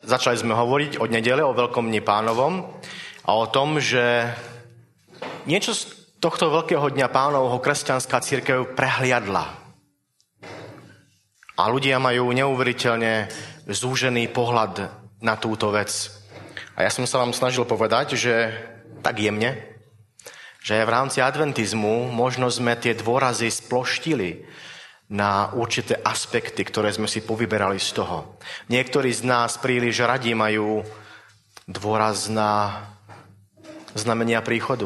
Začali sme hovoriť od nedele o Veľkom dni Pánovom a o tom, že niečo z tohto Veľkého dňa Pánovho kresťanská cirkev prehliadla. A ľudia majú neuveriteľne zúžený pohľad na túto vec. A ja som sa vám snažil povedať, že tak jemne, že v rámci adventizmu možno sme tie dôrazy sploštili na určité aspekty, ktoré sme si povyberali z toho. Niektorí z nás príliš radi majú dôraz na znamenia príchodu.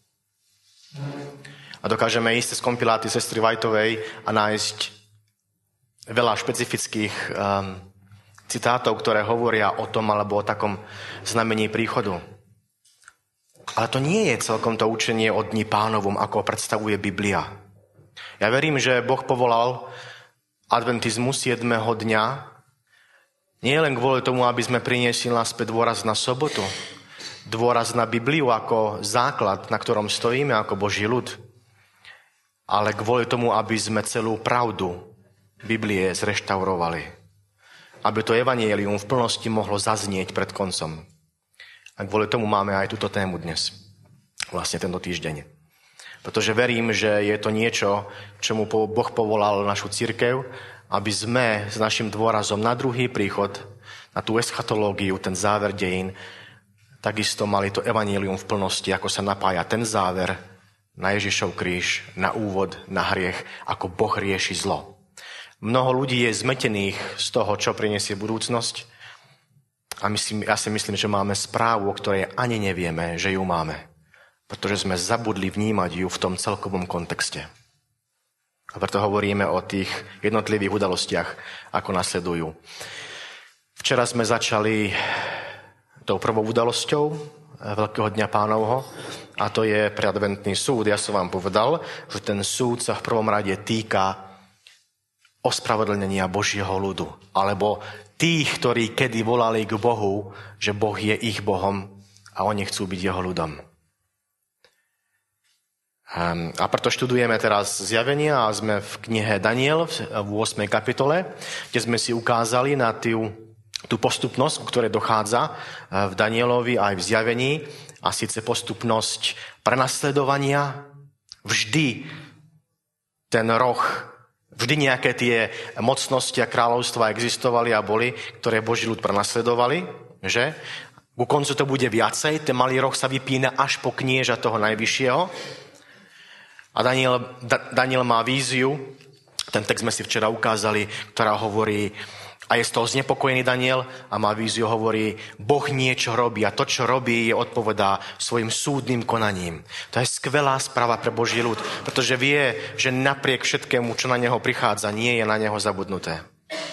A dokážeme ísť z kompiláty sestry Whiteovej a nájsť veľa špecifických citátov, ktoré hovoria o tom alebo o takom znamení príchodu. Ale to nie je celkom to učenie o Dni Pánovom, ako predstavuje Biblia. Ja verím, že Boh povolal adventizmus 7. dňa nie len kvôli tomu, aby sme priniesli naspäť dôraz na sobotu, dôraz na Bibliu ako základ, na ktorom stojíme ako Boží ľud, ale kvôli tomu, aby sme celú pravdu Biblie zreštaurovali. Aby to evanjelium v plnosti mohlo zaznieť pred koncom. A kvôli tomu máme aj túto tému dnes. Vlastne tento týždeň. Pretože verím, že je to niečo, čomu Boh povolal našu cirkev, aby sme s našim dôrazom na druhý príchod, na tú eschatológiu, ten záver dejín, takisto mali to evanjelium v plnosti, ako sa napája ten záver na Ježišov kríž, na úvod, na hriech, ako Boh rieši zlo. Mnoho ľudí je zmetených z toho, čo prinesie budúcnosť. A ja si myslím, že máme správu, o ktorej ani nevieme, že ju máme. Pretože sme zabudli vnímať ju v tom celkovom kontexte. A preto hovoríme o tých jednotlivých udalostiach, ako nasledujú. Včera sme začali tou prvou udalosťou Veľkého dňa Pánovho, a to je preadventný súd. Ja som vám povedal, že ten súd sa v prvom rade týka ospravedlnenia Božieho ľudu, alebo tých, ktorí kedy volali k Bohu, že Boh je ich Bohom a oni chcú byť jeho ľudom. A preto študujeme teraz zjavenia a sme v knihe Daniel v 8. kapitole, kde sme si ukázali na tú postupnosť, ku ktorej dochádza v Danielovi aj v zjavení, a síce postupnosť prenasledovania. Vždy ten roh, vždy nejaké tie mocnosti a kráľovstva existovali a boli, ktoré Boží ľud prenasledovali, že? Ku koncu to bude viacej, ten malý roh sa vypína až po knieža toho najvyššieho. A Daniel má víziu, ten text sme si včera ukázali, ktorá hovorí, a je z toho znepokojený Daniel a má víziu, hovorí, Boh niečo robí a to, čo robí, je odpovedá svojim súdnym konaním. To je skvelá správa pre Boží ľud, pretože vie, že napriek všetkému, čo na neho prichádza, nie je na neho zabudnuté.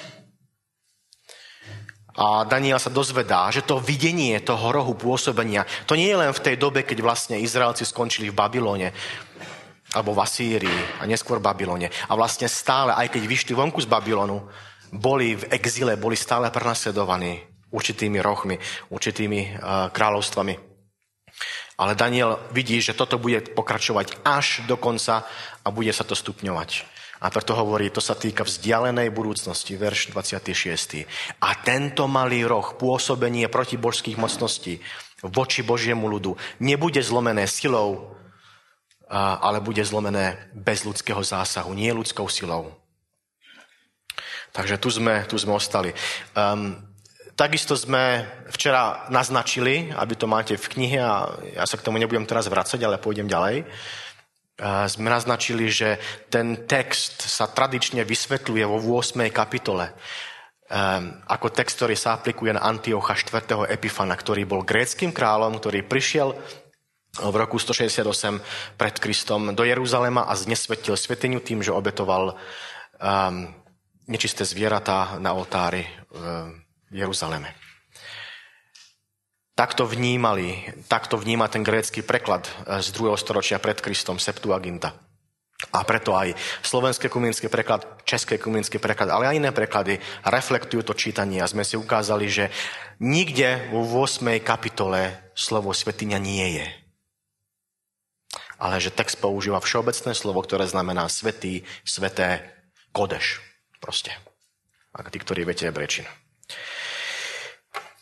A Daniel sa dozvedá, že to videnie toho rohu pôsobenia, to nie je len v tej dobe, keď vlastne Izraelci skončili v Babylone, alebo v Asýrii a neskôr v Babylone. A vlastne stále, aj keď vyšli vonku z Babylonu, boli v exile, boli stále prenasledovaní určitými rohmi, určitými kráľovstvami. Ale Daniel vidí, že toto bude pokračovať až do konca a bude sa to stupňovať. A preto hovorí, to sa týka vzdialenej budúcnosti, verš 26. A tento malý roh, pôsobenie protibožských mocností voči Božiemu ľudu, nebude zlomené silou, ale bude zlomené bez ľudského zásahu, nie ľudskou silou. Takže tu sme ostali. Takisto sme včera naznačili, aby to máte v knihe, a ja sa k tomu nebudem teraz vracať, ale pôjdem ďalej. Sme naznačili, že ten text sa tradične vysvetľuje vo 8. kapitole ako text, ktorý sa aplikuje na Antiocha 4. Epifana, ktorý bol gréckym kráľom, ktorý prišiel v roku 168 pred Kristom do Jeruzalema a znesvetil svätyňu tým, že obetoval nečisté zvieratá na oltári v Jeruzaleme. Takto vníma ten grécky preklad z 2. storočia pred Kristom, Septuaginta. A preto aj slovenský ekumenický preklad, český ekumenický preklad, ale aj iné preklady reflektujú to čítanie. A sme si ukázali, že nikde vo 8. kapitole slovo svätyňa nie je. Ale že text používa všeobecné slovo, ktoré znamená svätý, sväté, kodeš. Proste. Ak tí, ktorí viete hebrejčinu.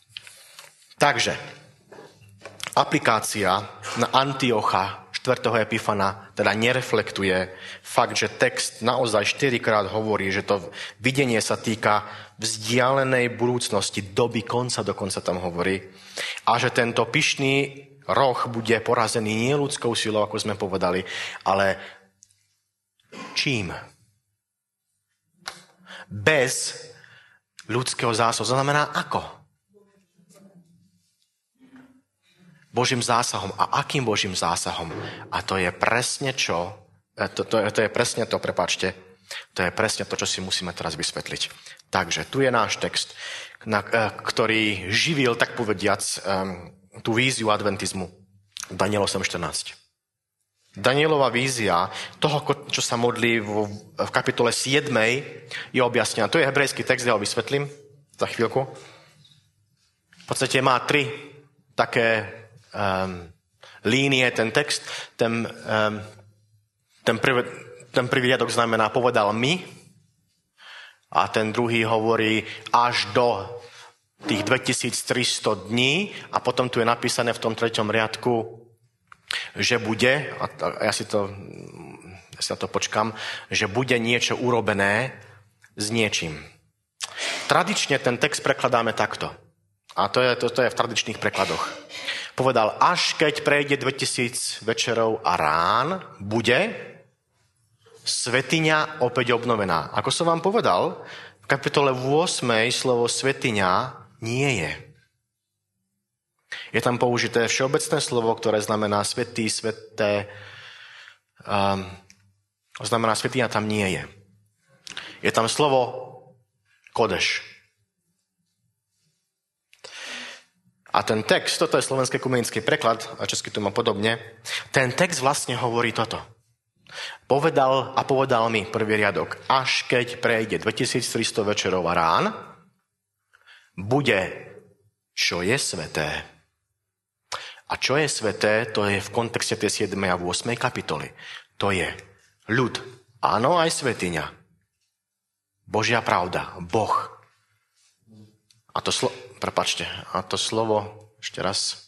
Takže, aplikácia na Antiocha 4. Epifana teda nereflektuje fakt, že text naozaj 4-krát hovorí, že to videnie sa týka vzdialenej budúcnosti, doby konca, dokonca tam hovorí. A že tento pyšný roh bude porazený nie ľudskou silou, ako sme povedali, ale čím? Bez ľudského zásahu. Znamená ako? Božím zásahom. A akým Božím zásahom? A to je presne čo? To je presne to, prepáčte. To je presne to, čo si musíme teraz vysvetliť. Takže tu je náš text, ktorý živil, tak povediac, tú víziu adventizmu. Daniel 8.14. Danielova vízia toho, čo sa modlí v kapitole 7, je objasnená. To je hebrejský text, ja ho vysvetlím za chvíľku. V podstate má 3 také línie, ten text. Ten prvý riadok znamená povedal mi a ten druhý hovorí až do tých 2300 dní a potom tu je napísané v tom 3. riadku, že bude, a ja si na to počkam, že bude niečo urobené s niečím. Tradične ten text prekladáme takto. A to je v tradičných prekladoch. Povedal, až keď prejde 2000 večerov a rán, bude svetiňa opäť obnovená. Ako som vám povedal, v kapitole 8 slovo svetiňa nie je. Je tam použité všeobecné slovo, ktoré znamená svätý, sveté. Znamená svetiňa tam nie je. Je tam slovo kodeš. A ten text, toto je slovenský ekumenický preklad, a česky to má podobne, ten text vlastne hovorí toto. Povedal mi, prvý riadok, až keď prejde 2300 večerov a rán, bude, čo je sveté. A čo je sveté, to je v kontexte tej 7. a 8. kapitoly. To je ľud. Áno, aj svetiňa. Božia pravda. Boh. A to slovo, ešte raz.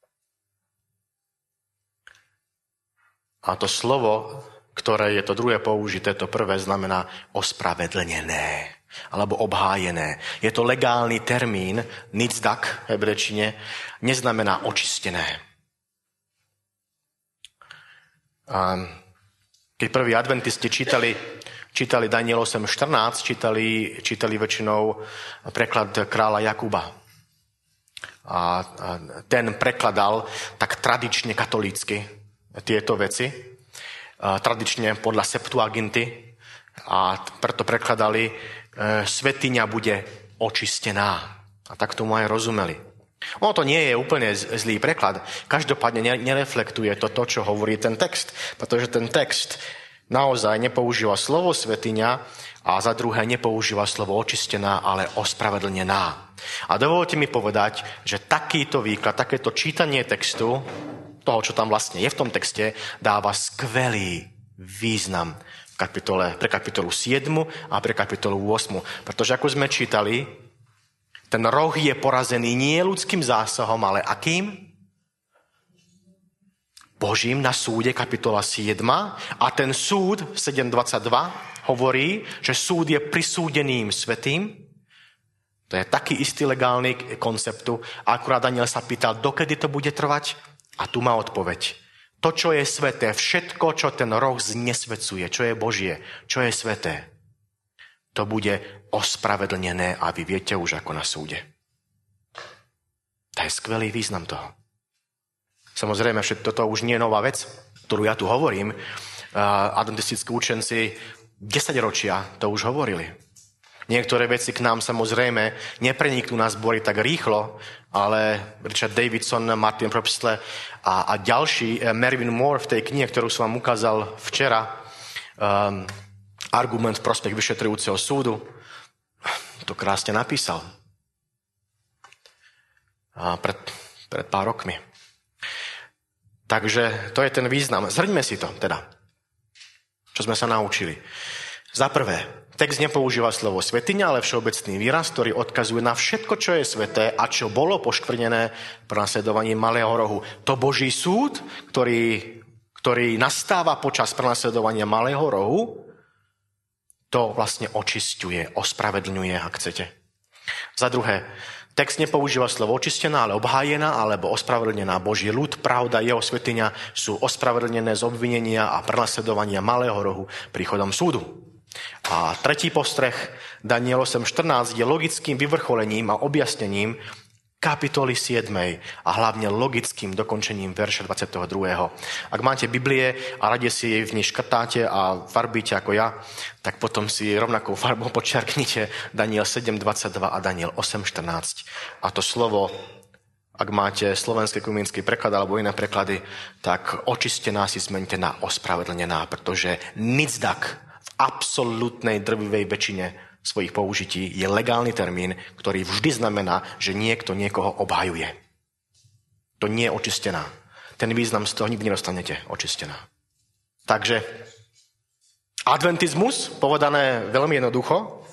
A to slovo, ktoré je to druhé použité, to prvé znamená ospravedlnené alebo obhájené. Je to legálny termín, nicdak v hebrečine, neznamená očistené. Keď prví adventisti čítali Daniel 8.14, čítali väčšinou preklad kráľa Jakuba. A ten prekladal tak tradične katolícky tieto veci. Tradične podľa Septuaginty. A preto prekladali svetiňa bude očistená. A tak tomu aj rozumeli. Ono to nie je úplne zlý preklad. Každopádne nereflektuje to, čo hovorí ten text. Pretože ten text naozaj nepoužíva slovo svetiňa a za druhé nepoužíva slovo očistená, ale ospravedlnená. A dovolte mi povedať, že takýto výklad, takéto čítanie textu, toho, čo tam vlastne je v tom texte, dáva skvelý význam pre kapitolu 7 a pre kapitolu 8. Pretože ako sme čítali, ten roh je porazený nie ľudským zásahom, ale akým? Božím na súde, kapitola 7. A ten súd, 7.22, hovorí, že súd je prisúdeným svätým. To je taký istý legálny konceptu. A akurát Daniel sa pýtal, dokedy to bude trvať? A tu má odpoveď. To, čo je sväté, všetko, čo ten roh znesvecuje, čo je Božie, čo je sväté, to bude ospravedlnené a vy viete už ako na súde. To je skvelý význam toho. Samozrejme, že toto už nie je nová vec, ktorú ja tu hovorím. Adventistickí učenci 10 ročia to už hovorili. Niektoré veci k nám samozrejme nepreniknú na zbory tak rýchlo, ale Richard Davidson, Martin Propstle a ďalší, Mervyn Moore v tej knihe, ktorú som vám ukázal včera, Argument v prospech vyšetrujúceho súdu, to krásne napísal. Pred pár rokmi. Takže to je ten význam. Zhrňme si to teda, čo sme sa naučili. Za prvé, Text nepoužíva slovo svätyňa, ale všeobecný výraz, ktorý odkazuje na všetko, čo je sväté a čo bolo poškvrnené prenasledovaním Malého rohu. To Boží súd, ktorý nastáva počas prenasledovania Malého rohu, to vlastne očisťuje, ospravedlňuje, ak chcete. Za druhé, text nepoužíva slovo očistená, ale obhájená alebo ospravedlnená. Boží ľud, pravda, jeho svätyňa sú ospravedlnené z obvinenia a prenasledovania Malého rohu príchodom súdu. A tretí postreh, Daniel 8.14, je logickým vyvrcholením a objasnením kapitoly 7. a hlavne logickým dokončením verša 22. Ak máte Biblie a radi si jej v nej škrtáte a farbíte ako ja, tak potom si rovnakou farbou podčiarknite Daniel 7.22 a Daniel 8.14. A to slovo, ak máte slovenský ekumenický preklad alebo iné preklady, tak očistená si zmeňte na ospravedlnená, pretože nicdak v absolútnej drvivej väčšine svojich použití je legálny termín, ktorý vždy znamená, že niekto niekoho obhajuje. To nie je očistená. Ten význam z toho nikdy nedostanete, očistená. Takže adventizmus, povedané veľmi jednoducho,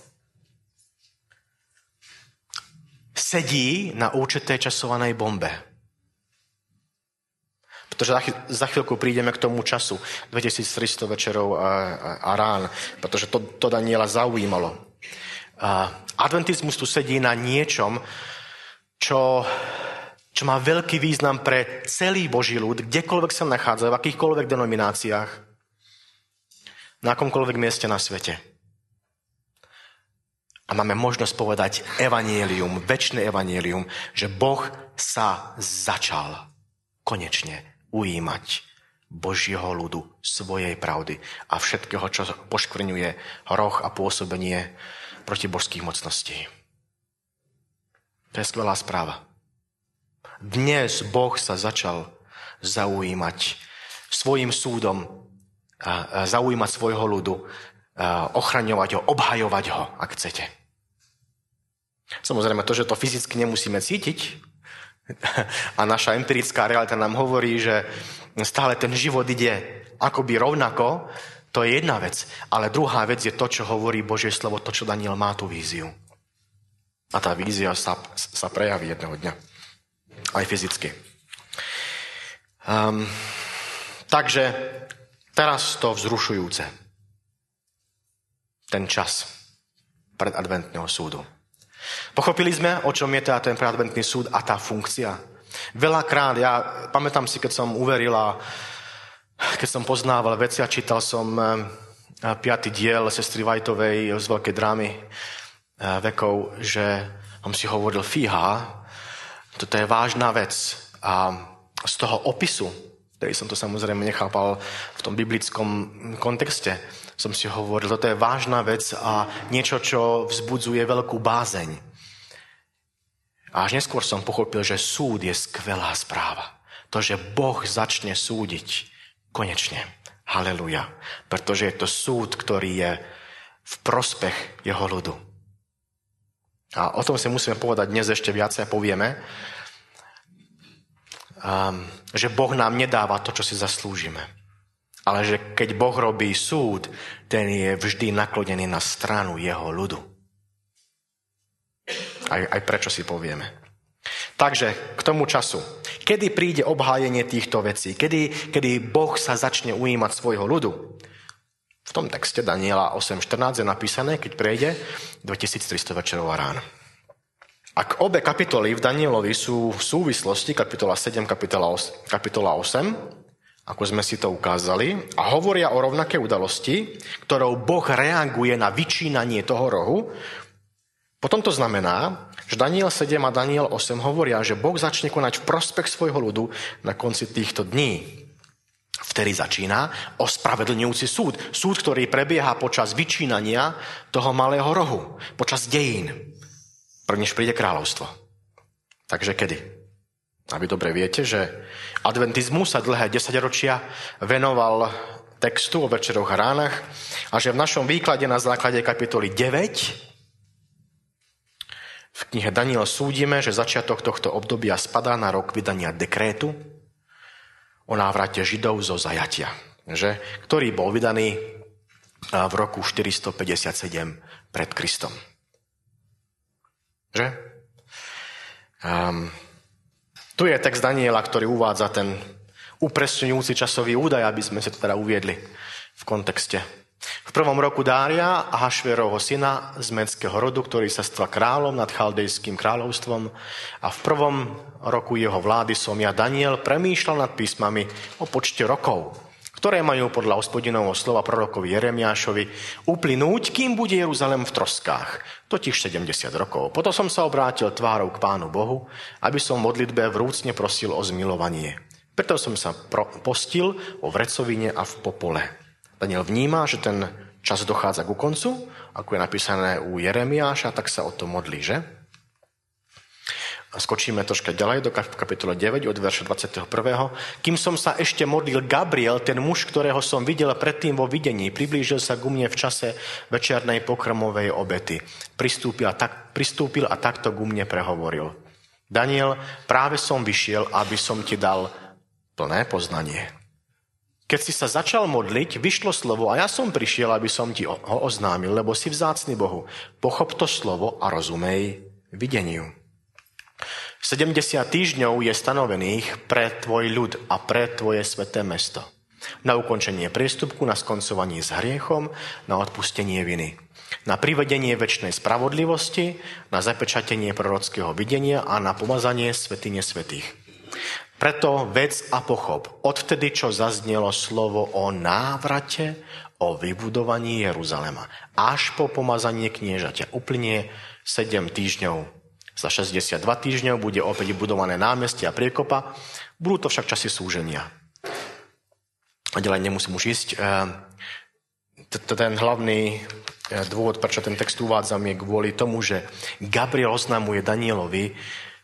sedí na určitej časovanej bombe. Pretože za chvíľku prídeme k tomu času, 2300 večerov a rán, pretože to Daniela zaujímalo. Adventizmus tu sedí na niečom, čo má veľký význam pre celý Boží ľud, kdekoľvek sa nachádza, v akýchkoľvek denomináciách, na akomkoľvek mieste na svete. A máme možnosť povedať evanjelium, večné evanjelium, že Boh sa začal konečne ujímať Božieho ľudu, svojej pravdy a všetkého, čo poškvrňuje roh a pôsobenie proti božských mocností. To je skvelá správa. Dnes Boh sa začal zaujímať svojím súdom, zaujímať svojho ľudu, ochraňovať ho, obhajovať ho, ak chcete. Samozrejme, to, že to fyzicky nemusíme cítiť a naša empirická realita nám hovorí, že stále ten život ide akoby rovnako, to je jedna vec. Ale druhá vec je to, čo hovorí Božie slovo, to, čo Daniel má tú víziu. A tá vízia sa prejaví jedného dňa. Aj fyzicky. Takže teraz to vzrušujúce. Ten čas predadventného súdu. Pochopili sme, o čom je teda ten predadventný súd a tá funkcia. Veľakrát, ja pamätám si, keď som uverila, keď som poznával veci a čítal som 5. diel sestry Whiteovej z Veľkej drámy vekov, že som si hovoril, fíha, toto je vážna vec. A z toho opisu, ktorý som to samozrejme nechápal v tom biblickom kontexte, som si hovoril, toto je vážna vec a niečo, čo vzbudzuje veľkú bázeň. A až neskôr som pochopil, že súd je skvelá správa. To, že Boh začne súdiť, konečne. Haleluja. Pretože je to súd, ktorý je v prospech jeho ľudu. A o tom si musíme povedať dnes ešte viacej, povieme, že Boh nám nedáva to, čo si zaslúžime. Ale že keď Boh robí súd, ten je vždy naklonený na stranu jeho ľudu. Aj prečo si povieme. Takže k tomu času. Kedy príde obhájenie týchto vecí? Kedy Boh sa začne ujímať svojho ľudu? V tom texte Daniela 8.14 je napísané, keď prejde 2300 večerov a rán. Ak obe kapitoly v Danielovi sú v súvislosti, kapitola 7, kapitola 8, ako sme si to ukázali, a hovoria o rovnakej udalosti, ktorou Boh reaguje na vyčínanie toho rohu, potom to znamená, že Daniel 7 a Daniel 8 hovoria, že Boh začne konať v prospech svojho ľudu na konci týchto dní. Vtedy začína ospravedlňujúci súd. Súd, ktorý prebieha počas vyčínania toho malého rohu. Počas dejín. Prvnež príde kráľovstvo. Takže kedy? A vy dobre viete, že adventizmus sa dlhé 10 ročia venoval textu o večeroch a ránach a že v našom výklade na základe kapitoly 9 v knihe Daniel súdime, že začiatok tohto obdobia spadá na rok vydania dekrétu o návrate Židov zo zajatia, ktorý bol vydaný v roku 457 pred Kristom. Že? Tu je text Daniela, ktorý uvádza ten upresňujúci časový údaj, aby sme si to teda uviedli v kontexte. V prvom roku Dária, Ahasverovho syna z Médskeho rodu, ktorý sa stal kráľom nad Chaldejským kráľovstvom, a v prvom roku jeho vlády som ja, Daniel, premýšľal nad písmami o počte rokov, ktoré majú podľa Hospodinovho slova prorokovi Jeremiášovi uplynúť, kým bude Jeruzalém v troskách, totiž 70 rokov. Potom som sa obrátil tvárou k Pánu Bohu, aby som v modlitbe vrúcne prosil o zmilovanie. Preto som sa postil vo vrecovine a v popole. Daniel vníma, že ten čas dochádza ku koncu, ako je napísané u Jeremiáša, tak sa o to modlí, že? A skočíme troška ďalej do kapitole 9 od verša 21. Kým som sa ešte modlil, Gabriel, ten muž, ktorého som videl predtým vo videní, priblížil sa ku mne v čase večernej pokrmovej obety. Pristúpil a takto ku mne prehovoril. Daniel, práve som vyšiel, aby som ti dal plné poznanie. Keď si sa začal modliť, vyšlo slovo a ja som prišiel, aby som ti ho oznámil, lebo si vzácny Bohu. Pochop to slovo a rozumej videniu. 70 týždňov je stanovených pre tvoj ľud a pre tvoje sväté mesto. Na ukončenie priestupku, na skoncovanie s hriechom, na odpustenie viny. Na privedenie večnej spravodlivosti, na zapečatenie prorockého videnia a na pomazanie svätyne svätých. Preto vec a pochop, odvtedy, čo zaznelo slovo o návrate, o vybudovaní Jeruzalema, až po pomazanie kniežaťa uplynie 7 týždňov. Za 62 týždňov bude opäť budované námestie a priekopa, budú to však časy súženia. A ďalej nemusím už ísť. Ten hlavný dôvod, prečo ten text uvádzam, je kvôli tomu, že Gabriel oznamuje Danielovi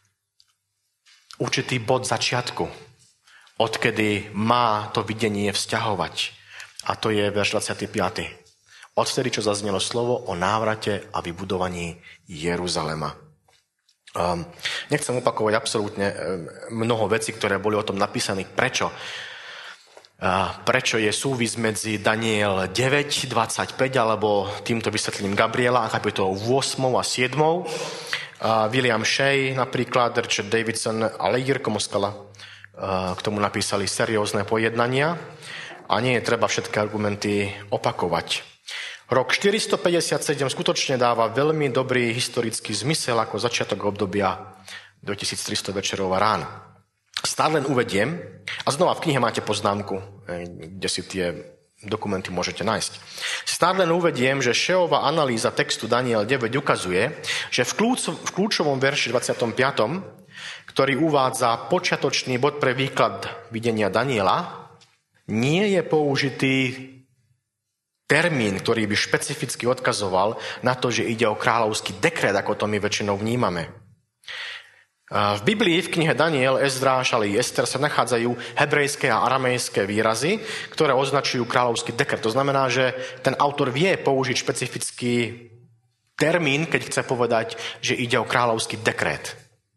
určitý bod začiatku, odkedy má to videnie vzťahovať. A to je verš 25. Odtedy, čo zaznelo slovo o návrate a vybudovaní Jeruzalema. Nechcem opakovať absolútne mnoho vecí, ktoré boli o tom napísané. Prečo? Prečo je súvis medzi Daniel 9:25 alebo týmto vysvetlením Gabriela a kapitolou 8 a 7. William Shea, napríklad Richard Davidson a Jirko Moskala k tomu napísali seriózne pojednania a nie je treba všetky argumenty opakovať. Rok 457 skutočne dáva veľmi dobrý historický zmysel ako začiatok obdobia 2300 večerov a rán. Stále len uvediem, a znova v knihe máte poznámku, kde si tie dokumenty môžete nájsť. Stále len uvediem, že Šeova analýza textu Daniel 9 ukazuje, že v kľúčovom verši 25., ktorý uvádza počiatočný bod pre výklad videnia Daniela, nie je použitý termín, ktorý by špecificky odkazoval na to, že ide o kráľovský dekret, ako to my väčšinou vnímame. V Biblii, v knihe Daniel, Ezdráš, ale i Ester sa nachádzajú hebrejské a aramejské výrazy, ktoré označujú kráľovský dekret. To znamená, že ten autor vie použiť špecifický termín, keď chce povedať, že ide o kráľovský dekret.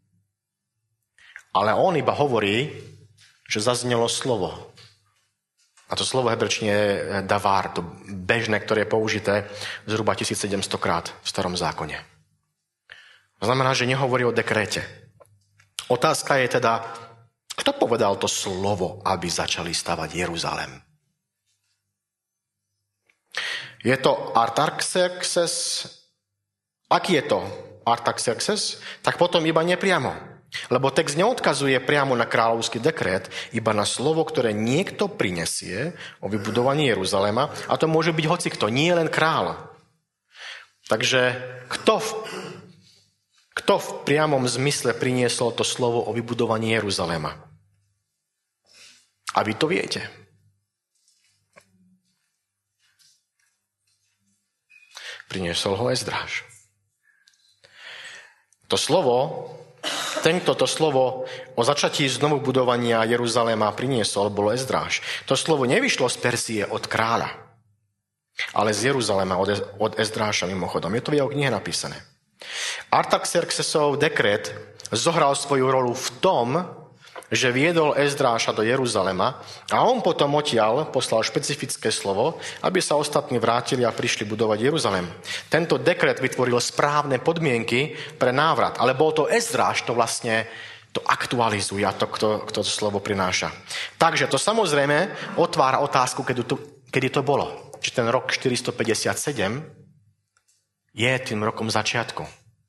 Ale on iba hovorí, že zaznelo slovo. A to slovo hebrečne je davar, to bežné, ktoré je použité zhruba 1700 krát v Starom zákone. To znamená, že nehovorí o dekréte. Otázka je teda, kto povedal to slovo, aby začali stavať Jeruzalém? Je to Artaxerxes? Aký je to Artaxerxes? Tak potom iba nepriamo. Lebo text neodkazuje priamo na kráľovský dekret, iba na slovo, ktoré niekto prinesie o vybudovaní Jeruzaléma. A to môže byť hocikto, nie len kráľ. Takže kto v priamom zmysle priniesol to slovo o vybudovaní Jeruzaléma? A vy to viete. Priniesol ho Ezdráš. Toto slovo o začatí znovu budovania Jeruzaléma priniesol, bolo Ezdráš. To slovo nevyšlo z Persie od kráľa, ale z Jeruzaléma od Ezdráša mimochodom. Je to v jeho knihe napísané. Artaxerxesov dekret zohral svoju rolu v tom, že viedol Ezdráša do Jeruzalema a on potom odtiaľ poslal špecifické slovo, aby sa ostatní vrátili a prišli budovať Jeruzalem. Tento dekret vytvoril správne podmienky pre návrat, ale bol to Ezdráš, to vlastne to aktualizuje a to, kto to slovo prináša. Takže to samozrejme otvára otázku, kedy to bolo. Či ten rok 457 je tým rokom začiatku.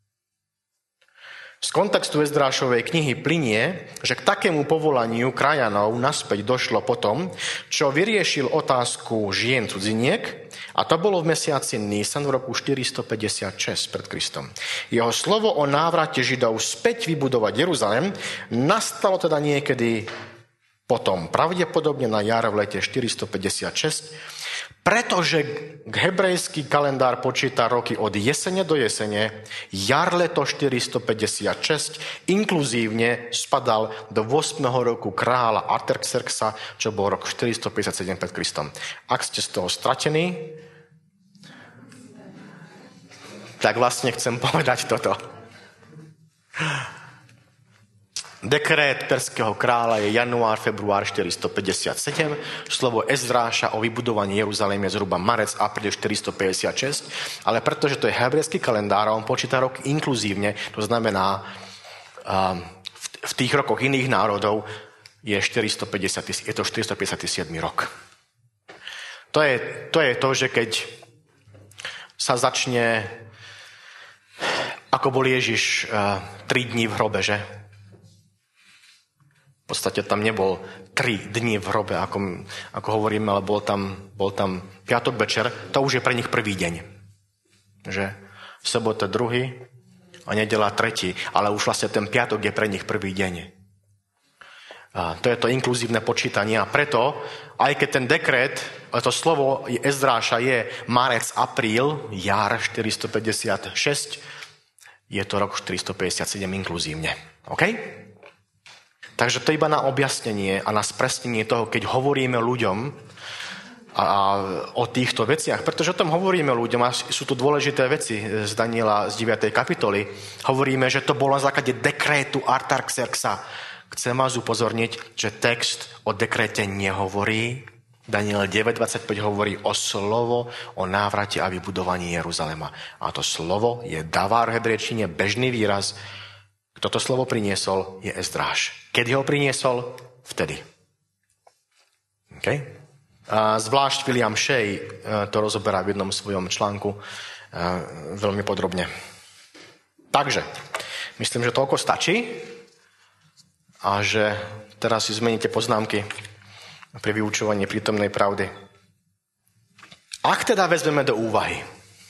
Z kontextu Ezdrášovej knihy plynie, že k takému povolaniu krajanov naspäť došlo potom, čo vyriešil otázku žien cudziniek, a to bolo v mesiaci Nisan v roku 456 pred Kristom. Jeho slovo o návrate Židov späť vybudovať Jeruzalem nastalo teda niekedy potom, pravdepodobne na jar v lete 456, pretože hebrejský kalendár počíta roky od jesene do jesene, jar leto 456 inkluzívne spadal do 8. roku kráľa Artaxerxa, čo bol rok 457 pred Kristom. Ak ste z toho stratení, tak vlastne chcem povedať toto. Dekrét perského kráľa je január, február 457. Slovo Ezdráša o vybudovaní Jeruzalém je zhruba marec, apríl 456. Ale pretože to je hebrejský kalendár, on počíta rok inkluzívne, to znamená v tých rokoch iných národov je to 457. rok. To je to, že keď sa začne, ako bol Ježiš 3 dní v hrobe, že? V podstate tam nebol 3 dni v hrobe, ako hovoríme, ale bol tam piatok večer. To už je pre nich prvý deň. Že? Sobota druhý a nedeľa tretí. Ale už vlastne ten piatok je pre nich prvý deň. A to je to inkluzívne počítanie. A preto, aj keď ten dekret, to slovo Ezdráša je marec, apríl, jar 456, je to rok 457 inkluzívne. OK? Takže to je iba na objasnenie a na spresnenie toho, keď hovoríme ľuďom o týchto veciach. Pretože o tom hovoríme ľuďom a sú tu dôležité veci z Daniela z 9. kapitoly. Hovoríme, že to bolo na základe dekrétu Artaxerxa. Chcem vás upozorniť, že text o dekréte nehovorí. Daniel 9.25 hovorí o slovo, o návrate a vybudovaní Jeruzalema. A to slovo je davar v hebrejčine, bežný výraz. Kto to slovo priniesol, je Ezdráš. Kedy ho priniesol? Vtedy. Okay? A zvlášť William Shea to rozoberá v jednom svojom článku veľmi podrobne. Takže, myslím, že toľko stačí a že teraz si zmeníte poznámky pri vyučovaní prítomnej pravdy. Ak teda vezmeme do úvahy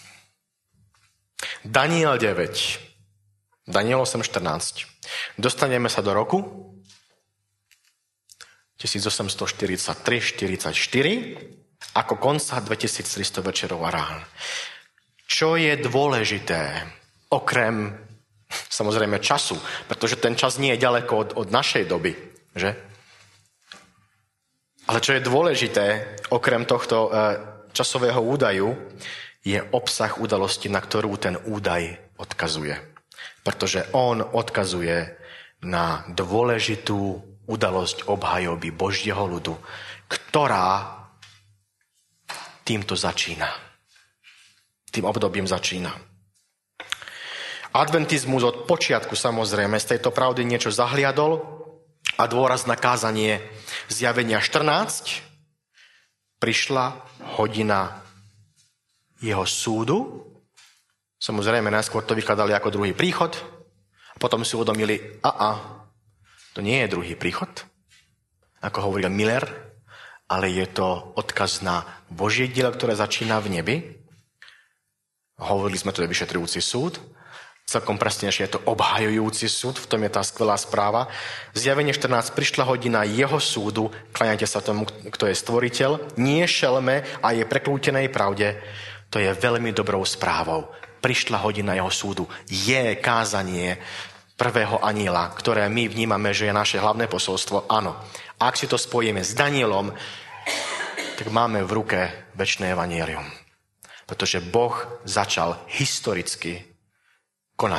Daniel 9, Daniel 8.14. Dostaneme sa do roku 1843-44 ako konca 2300 večerov a rán. Čo je dôležité, okrem samozrejme času, pretože ten čas nie je ďaleko od našej doby, že? Ale čo je dôležité, okrem tohto časového údaju, je obsah udalosti, na ktorú ten údaj odkazuje. Pretože on odkazuje na dôležitú udalosť obhajoby Božieho ľudu, ktorá týmto začína. Tým obdobím začína. Adventizmus od počiatku samozrejme z tejto pravdy niečo zahliadol a dôraz na kázanie Zjavenia 14. Prišla hodina jeho súdu. Samozrejme, najskôr to vykladali ako druhý príchod a potom si uvedomili, to nie je druhý príchod, ako hovoril Miller, ale je to odkaz na Božie dielo, ktoré začína v nebi. Hovorili sme, to je vyšetrujúci súd. Celkom presnejšie je to obhajujúci súd, v tom je tá skvelá správa. Zjavenie 14, prišla hodina jeho súdu, kláňajte sa tomu, kto je stvoriteľ, nie šelme a je preklútenej pravde. To je veľmi dobrou správou. Prišla hodina jeho súdu. Je kázanie prvého anjela, ktoré my vnímame, že je naše hlavné posolstvo. Áno. Ak si to spojíme s Danielom, tak máme v ruke večné evanjelium. Pretože Boh začal historicky konať v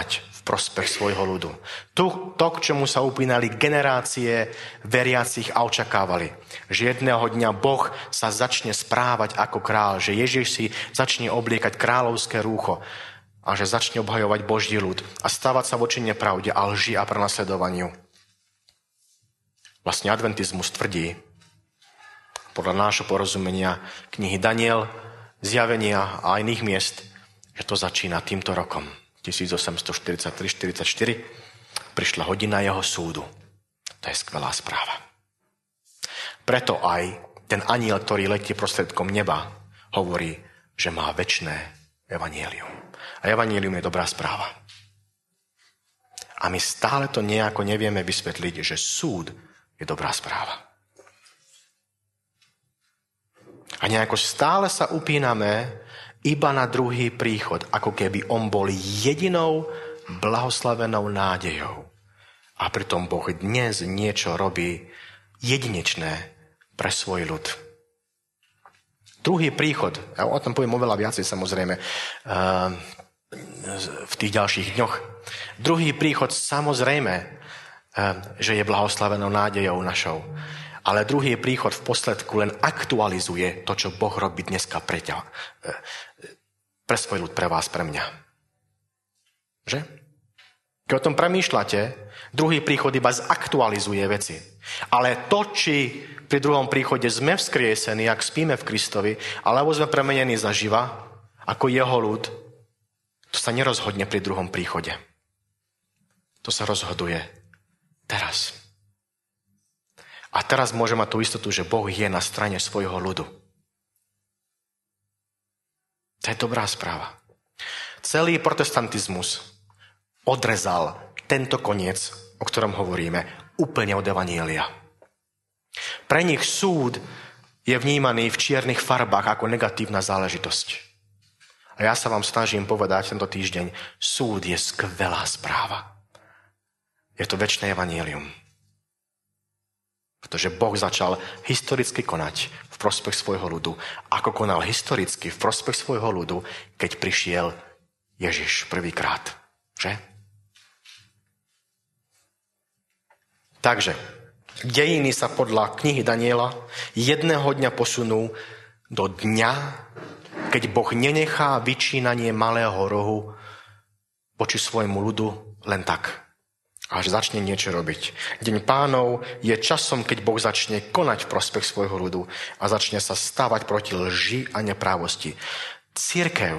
prospech svojho ľudu. To, k čomu sa upínali generácie veriacich a očakávali. Že jedného dňa Boh sa začne správať ako král, že Ježiš si začne obliekať kráľovské rúcho a že začne obhajovať Boží ľud a stávať sa voči nepravde a lži a prenasledovaniu. Vlastne adventizmus tvrdí, podľa nášho porozumenia knihy Daniel, Zjavenia a iných miest, že to začína týmto rokom. 1843-44 prišla hodina jeho súdu. To je skvelá správa. Preto aj ten anjel, ktorý letí prostredkom neba, hovorí, že má večné evanjelium. A evanjelium je dobrá správa. A my stále to nejako nevieme vysvetliť, že súd je dobrá správa. A nejako stále sa upíname iba na druhý príchod, ako keby on bol jedinou blahoslavenou nádejou. A pritom Boh dnes niečo robí jedinečné pre svoj ľud. Druhý príchod, ja o tom poviem oveľa viacej samozrejme v tých ďalších dňoch. Druhý príchod samozrejme, že je blahoslavenou nádejou našou. Ale druhý príchod v posledku len aktualizuje to, čo Boh robí dneska pre svoj ľud, pre vás, pre mňa. Že? Keď o tom premýšľate, druhý príchod iba zaktualizuje veci. Ale to, či pri druhom príchode sme vzkriesení, ak spíme v Kristovi, alebo sme premenení zaživa, ako jeho ľud, to sa nerozhodne pri druhom príchode. To sa rozhoduje teraz. A teraz môže mať tú istotu, že Boh je na strane svojho ľudu. To je dobrá správa. Celý protestantizmus odrezal tento koniec, o ktorom hovoríme, úplne od evanjelia. Pre nich súd je vnímaný v čiernych farbách ako negatívna záležitosť. A ja sa vám snažím povedať tento týždeň, súd je skvelá správa. Je to večné evanjelium. Pretože Boh začal historicky konať v prospech svojho ľudu, ako konal historicky v prospech svojho ľudu, keď prišiel Ježiš prvýkrát. Že? Takže, dejiny sa podľa knihy Daniela jedného dňa posunú do dňa, keď Boh nenechá vyčínanie malého rohu voči svojmu ľudu len tak. Až začne niečo robiť. Deň Pánov je časom, keď Boh začne konať v prospech svojho ľudu a začne sa stávať proti lži a neprávosti. Cirkev,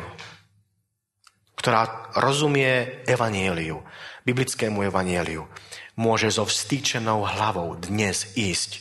ktorá rozumie evanjeliu, biblickému evanjeliu, môže so vstýčenou hlavou dnes ísť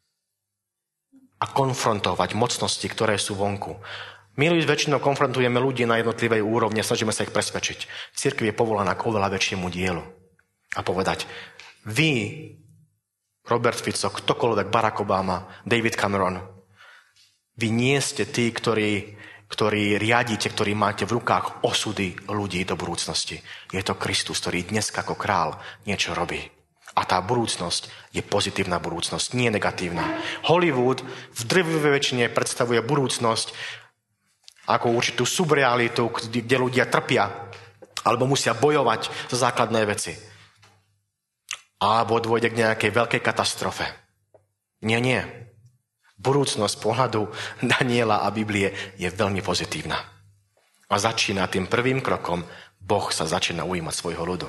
a konfrontovať mocnosti, ktoré sú vonku. My väčšinou konfrontujeme ľudí na jednotlivej úrovni a snažíme sa ich presvedčiť. Cirkev je povolaná k oveľa väčšiemu dielu. A povedať, vy, Robert Fico, ktokoľvek, Barack Obama, David Cameron, vy nie ste tí, ktorí riadite, ktorí máte v rukách osudy ľudí do budúcnosti. Je to Kristus, ktorý dnes ako král niečo robí. A tá budúcnosť je pozitívna budúcnosť, nie negatívna. Hollywood v drvivej väčšine predstavuje budúcnosť ako určitú subrealitu, kde ľudia trpia alebo musia bojovať za základné veci. Alebo dôjde k nejakej veľkej katastrofe. Nie. Budúcnosť pohľadu Daniela a Biblie je veľmi pozitívna. A začína tým prvým krokom, Boh sa začína ujímať svojho ľudu.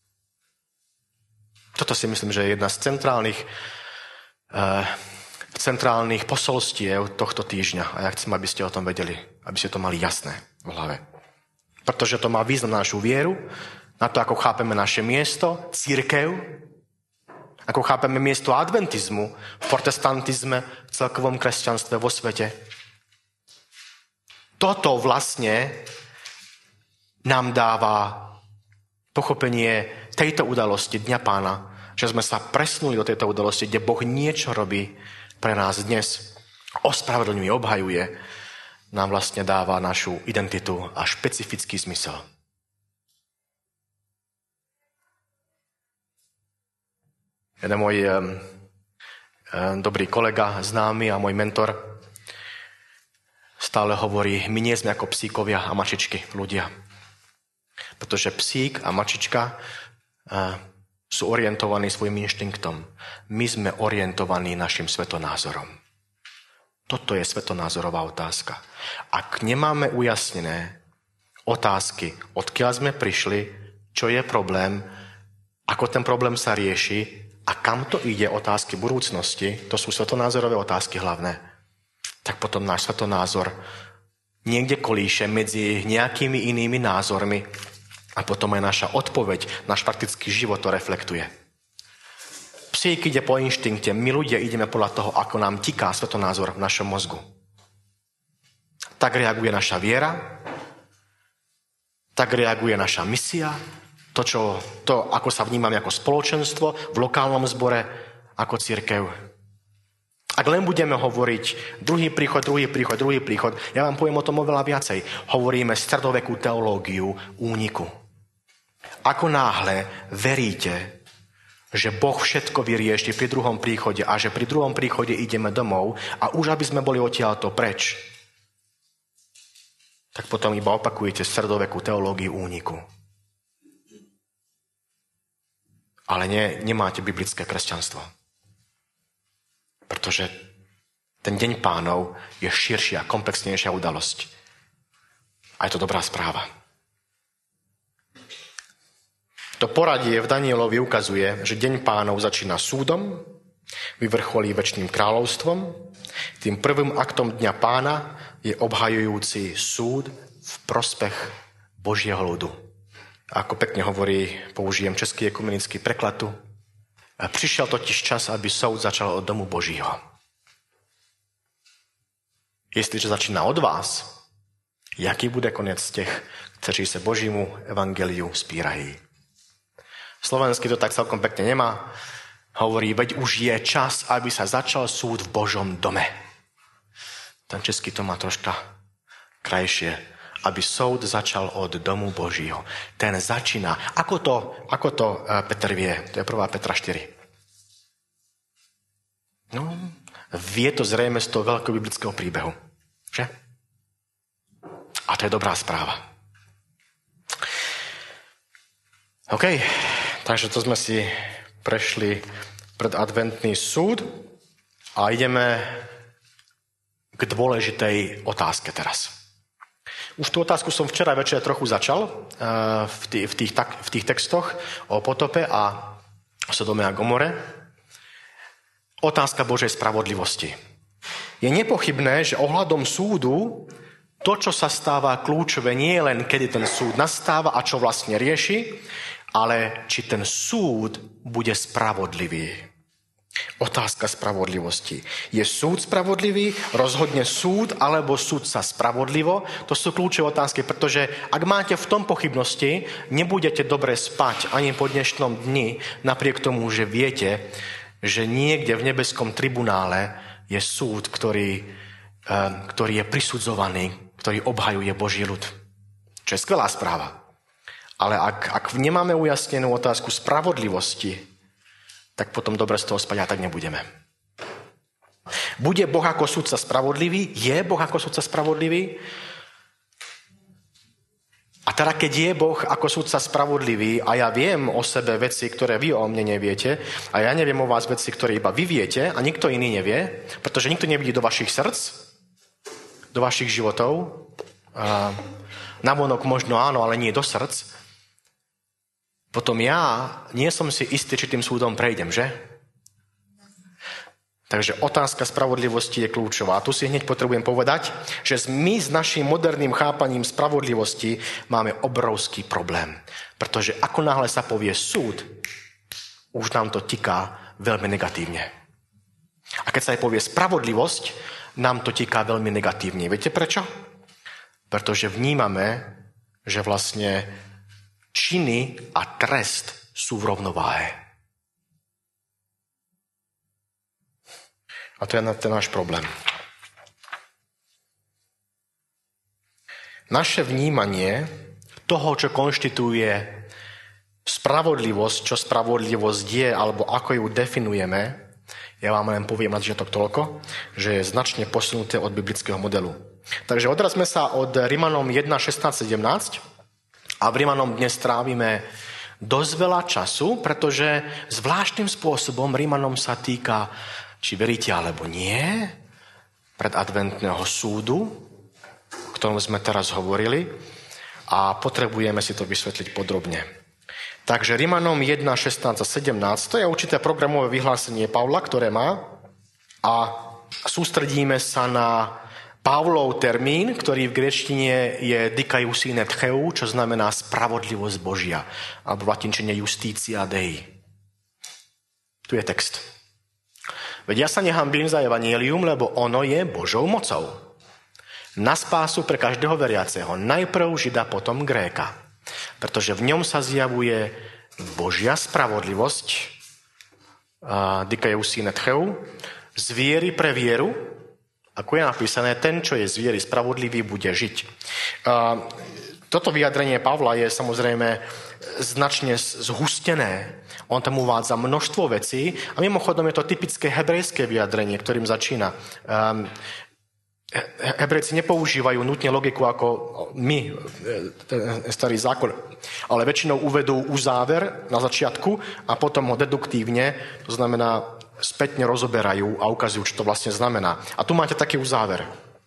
Toto si myslím, že je jedna z centrálnych posolstiev tohto týždňa. A ja chcem, aby ste o tom vedeli, aby ste to mali jasné v hlave. Pretože to má význam na našu vieru, na to, ako chápeme naše miesto, cirkev, ako chápeme miesto adventizmu v protestantizme, v celkovom kresťanstve vo svete. Toto vlastne nám dáva pochopenie tejto udalosti Dňa Pána, že sme sa presunuli do tejto udalosti, kde Boh niečo robí pre nás dnes. Ospravedlňuje, obhajuje, nám vlastne dáva našu identitu a špecifický zmysel. Jeden môj dobrý kolega, známy a môj mentor stále hovorí, my nie sme ako psíkovia a mačičky, ľudia. Pretože psík a mačička sú orientovaní svojim inštinktom. My sme orientovaní našim svetonázorom. Toto je svetonázorová otázka. Ak nemáme ujasnené otázky, odkiaľ sme prišli, čo je problém, ako ten problém sa rieši a kam to ide, otázky budúcnosti, to sú svetonázorové otázky hlavné, tak potom náš svetonázor niekde kolíše medzi nejakými inými názormi a potom aj naša odpoveď, náš praktický život to reflektuje. Psík ide po inštinkte, my ľudia ideme podľa toho, ako nám tiká svetonázor v našom mozgu. Tak reaguje naša viera, tak reaguje naša misia, to ako sa vnímame ako spoločenstvo v lokálnom zbore, ako cirkev. Ak len budeme hovoriť druhý príchod, ja vám poviem o tom oveľa viacej. Hovoríme stredovekú teológiu úniku. Ako náhle veríte, že Boh všetko vyrieši pri druhom príchode a že pri druhom príchode ideme domov a už aby sme boli odtiaľto preč, tak potom iba opakujete stredovekú teológiu úniku. Ale nemáte biblické kresťanstvo. Pretože ten deň Pánov je širšia, komplexnejšia udalosť. A je to dobrá správa. To poradie v Danielovi ukazuje, že deň Pánov začína súdom, vyvrcholí večným kráľovstvom. Tým prvým aktom dňa Pána je obhajujúci súd v prospech Božieho ľudu. Ako pekne hovorí, použijem český ekumenický preklad tu. Prišiel totiž čas, aby súd začal od domu Božího. Jestliže začína od vás, jaký bude konec těch, kteří se Božímu evangeliu spírají? Slovenský to tak celkom pekne nemá. Hovorí, veď už je čas, aby sa začal súd v Božom dome. Ten český to má troška krajšie. Aby súd začal od domu Božího. Ten začína. Ako to Peter vie? To je 1. Petra 4. No, vie to zrejme z toho veľkého biblického príbehu. Že? A to je dobrá správa. OK, takže to sme si prešli predadventný súd a ideme k dôležitej otázke teraz. Už tú otázku som včera večer trochu začal v tých textoch o potope a Sodome a Gomore. Otázka Božej spravodlivosti. Je nepochybné, že ohľadom súdu to, čo sa stáva kľúčové, nie je len kedy ten súd nastáva a čo vlastne rieši, ale či ten súd bude spravodlivý. Otázka spravodlivosti. Je súd spravodlivý? Rozhodne súd alebo súdca spravodlivo? To sú kľúčové otázky, pretože ak máte v tom pochybnosti, nebudete dobre spať ani po dnešnom dni, napriek tomu, že viete, že niekde v nebeskom tribunále je súd, ktorý je prisudzovaný, ktorý obhajuje Boží ľud. Čo je skvelá správa. Ale ak nemáme ujasnenú otázku spravodlivosti, tak potom dobre z toho spať a tak nebudeme. Bude Boh ako sudca spravodlivý? Je Boh ako sudca spravodlivý? A teda keď je Boh ako sudca spravodlivý a ja viem o sebe veci, ktoré vy o mne neviete a ja neviem o vás veci, ktoré iba vy viete a nikto iný nevie, pretože nikto nevidí do vašich srdc, do vašich životov, navonok možno áno, ale nie do srdc, potom ja nie som si istý, či tým súdom prejdem, že? Takže otázka spravodlivosti je kľúčová. A tu si hneď potrebujem povedať, že my s naším moderným chápaním spravodlivosti máme obrovský problém. Pretože ako náhle sa povie súd, už nám to tiká veľmi negatívne. A keď sa aj povie spravodlivosť, nám to tiká veľmi negatívne. Viete prečo? Pretože vnímame, že vlastne činy a trest sú v rovnováhe. A to je ten náš problém. Naše vnímanie toho, čo konštituje spravodlivosť, čo spravodlivosť je, alebo ako ju definujeme, ja vám len poviem na začiatok toľko, že je značne posunuté od biblického modelu. Takže odrazme sa od Rimanom 1, 16, 17 A v Rímanom dnes trávime dosť veľa času, pretože zvláštnym spôsobom Rímanom sa týka, či veríte alebo nie, predadventného súdu, o ktorom sme teraz hovorili, a potrebujeme si to vysvetliť podrobne. Takže Rímanom 1, 16 a 17, to je určité programové vyhlásenie Pavla, ktoré má, a sústredíme sa na Pavlov termín, ktorý v gréčtine je dikaiosine tcheu, čo znamená spravodlivosť Božia, alebo v latinčine justícia Dei. Tu je text. Veď ja sa nehanbím za evanjelium, lebo ono je Božou mocou. Na spásu pre každého veriaceho, najprv Žida, potom Gréka. Pretože v ňom sa zjavuje Božia spravodlivosť, dikaiosine tcheu, z viery pre vieru, ako je napísané, ten, čo je z viery spravodlivý, bude žiť. Toto vyjadrenie Pavla je samozrejme značne zhustené. On tam uvádza množstvo vecí a mimochodom je to typické hebrejské vyjadrenie, ktorým začína. Hebrejci nepoužívajú nutne logiku ako my, starý zákon, ale väčšinou uvedú uzáver na začiatku a potom ho deduktívne, to znamená spätne rozoberajú a ukazujú, čo to vlastne znamená. A tu máte taký uzáver.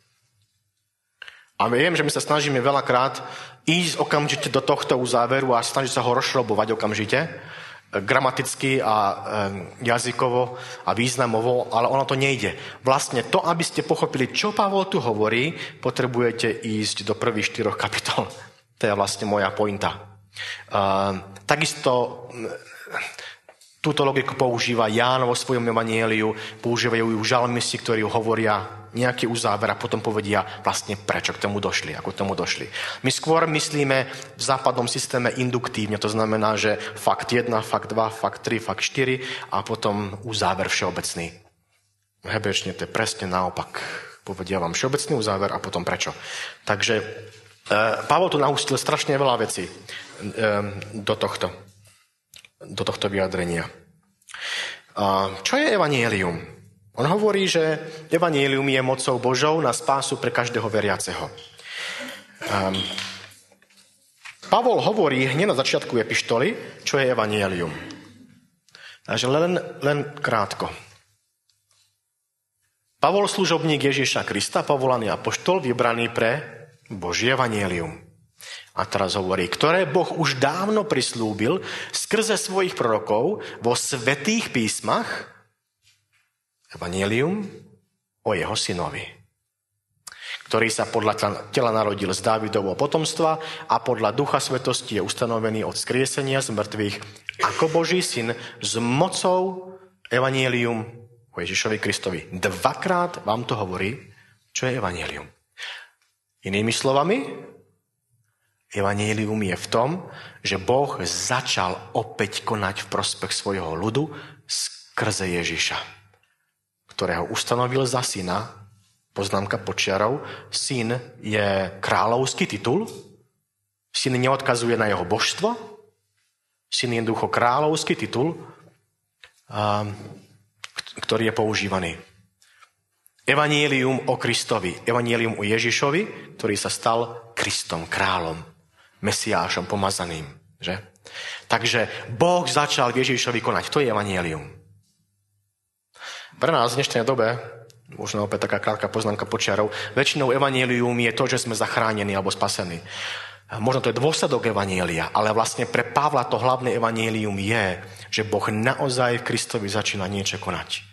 A viem, že my sa snažíme veľakrát ísť okamžite do tohto uzáveru a snažiť sa ho rozšrobovať okamžite, gramaticky a jazykovo a významovo, ale ono to nejde. Vlastne to, aby ste pochopili, čo Pavol tu hovorí, potrebujete ísť do prvých 4 kapitol. To je vlastne moja pointa. Takisto túto logiku používa Ján vo svojom evanjeliu, používajú ju žalmisti, ktorí hovoria nejaký uzáver a potom povedia vlastne prečo k tomu došli, ako k tomu došli. My skôr myslíme v západnom systéme induktívne, to znamená, že fakt 1, fakt 2, fakt 3, fakt 4 a potom uzáver všeobecný. V hebrejčine to je presne naopak. Povedia vám všeobecný uzáver a potom prečo. Takže Pavol tu nahustil strašne veľa vecí do tohto vyjadrenia. Čo je evanjelium? On hovorí, že evanjelium je mocou Božou na spásu pre každého veriaceho. Pavol hovorí hneď na začiatku epištoly, čo je evanjelium. Takže len krátko. Pavol, služobník Ježiša Krista, povolaný apoštol, vybraný pre Božie evanjelium. A teraz hovorí, ktoré Boh už dávno prislúbil skrze svojich prorokov vo svätých písmach, evanjelium o jeho synovi, ktorý sa podľa tela narodil z Dávidovho potomstva a podľa ducha svetosti je ustanovený od skriesenia z mŕtvych ako Boží syn s mocou, evanjelium o Ježišovi Kristovi. 2-krát vám to hovorí, čo je evanjelium. Inými slovami, evanjelium je v tom, že Boh začal opäť konať v prospech svojho ľudu skrze Ježiša, ktorého ustanovil za syna, poznámka počiarov. Syn je kráľovský titul, syn neodkazuje na jeho božstvo, syn je jednoducho kráľovský titul, ktorý je používaný. Evanjelium o Kristovi, evanjelium o Ježišovi, ktorý sa stal Kristom, kráľom, Mesiášom, pomazaným. Že? Takže Boh začal v Ježišovi konať. To je evanjelium. Pre nás v dnešnej dobe, možno opäť taká krátka poznámka počiarov, väčšinou evanjelium je to, že sme zachránení alebo spasení. Možno to je dôsledok evanjelia, ale vlastne pre Pavla to hlavné evanjelium je, že Boh naozaj v Kristovi začína niečo konať.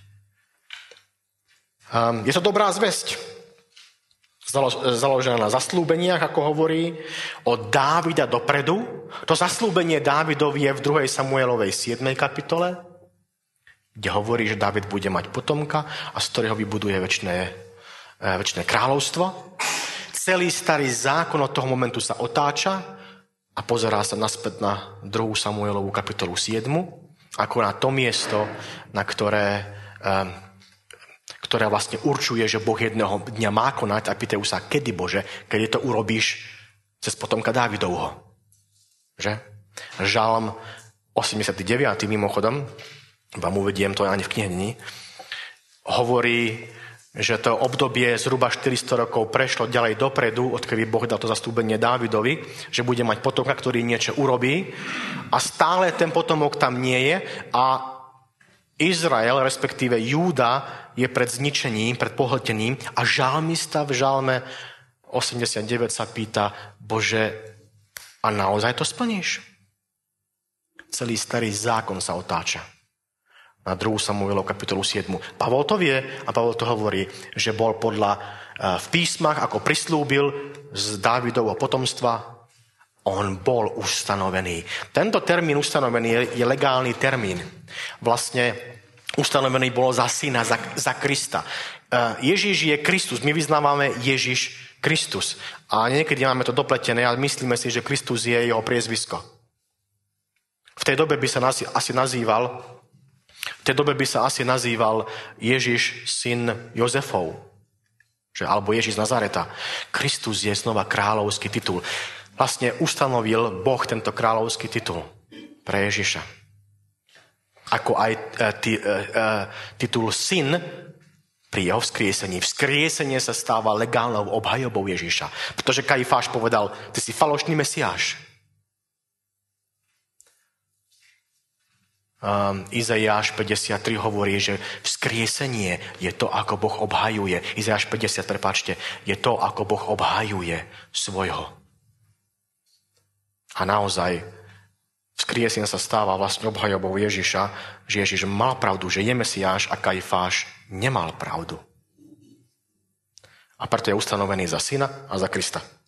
Je to dobrá zvesť, založená na zaslúbeniach, ako hovorí, od Dávida dopredu. To zaslúbenie Dávidovi je v 2. Samuelovej 7. kapitole, kde hovorí, že Dávid bude mať potomka a z ktorého vybuduje večné kráľovstvo. Celý starý zákon od toho momentu sa otáča a pozerá sa naspäť na 2. Samuelovú kapitolu 7, ako na to miesto, na ktoré vlastne určuje, že Boh jedného dňa má konať a pýtajú sa, kedy Bože, kedy to urobíš cez potomka Dávidovho. Že? Žalm 89. mimochodom, vám uvediem to ani v knihe dní, hovorí, že to obdobie zhruba 400 rokov prešlo ďalej dopredu, odkedy Boh dal to zastúbenie Dávidovi, že bude mať potomka, ktorý niečo urobí a stále ten potomok tam nie je a Izrael, respektíve Júda, je pred zničením, pred pohltením a žalmista v žalme 89 sa pýta, Bože, a naozaj to splníš? Celý starý zákon sa otáča na 2. Samuelov kapitolu 7. Pavol to vie a Pavol to hovorí, že bol v písmach, ako prislúbil z Dávidovho potomstva, on bol ustanovený. Tento termín ustanovený je legálny termín. Vlastne ustanovený bolo za syna, za Krista. Ježiš je Kristus, my vyznávame Ježiš Kristus. A niekedy máme to dopletené, ale myslíme si, že Kristus je jeho priezvisko. V tej dobe by sa asi nazýval Ježiš, syn Jozefov, alebo Ježiš z Nazareta. Kristus je znova kráľovský titul. Vlastne ustanovil Boh tento kráľovský titul pre Ježiša. Ako aj titul syn pri jeho vzkriesení. Vzkriesenie sa stáva legálnou obhajobou Ježiša. Pretože Kajfáš povedal, ty si falošný Mesiáš. Izaiáš 53 hovorí, že vzkriesenie je to, ako Boh obhajuje. Izaiáš 50, prepáčte, je to, ako Boh obhajuje svojho. A naozaj vzkriesenie sa stáva vlastne obhajobou Ježiša, že Ježiš mal pravdu, že je Mesiáš a Kajfáš nemal pravdu. A preto je ustanovený za syna a za Krista.